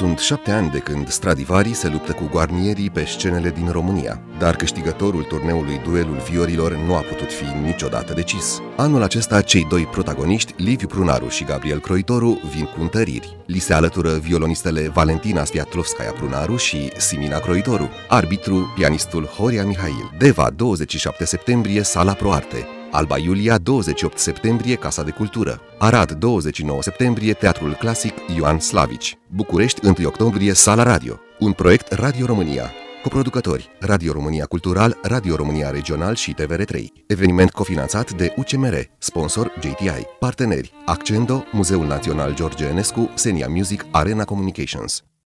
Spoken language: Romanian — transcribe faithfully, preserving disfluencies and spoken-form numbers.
Sunt șapte ani de când Stradivari se luptă cu Guarnierii pe scenele din România, dar câștigătorul turneului Duelul Viorilor nu a putut fi niciodată decis. Anul acesta, cei doi protagoniști, Liviu Prunaru și Gabriel Croitoru, vin cu întăriri. Li se alătură violonistele Valentina Sviatlovskaya-Prunaru și Simina Croitoru, arbitru pianistul Horia Mihail. Deva, douăzeci și șapte septembrie, Sala ProArte. Alba Iulia, douăzeci și opt septembrie, Casa de Cultură. Arad, douăzeci și nouă septembrie, Teatrul Clasic Ioan Slavici. București, unu octombrie, Sala Radio. Un proiect Radio România. Coproducători: Radio România Cultural, Radio România Regional și T V R trei. Eveniment cofinanțat de U C M R. Sponsor J T I. Parteneri: Accendo, Muzeul Național George Enescu, Senia Music, Arena Communications.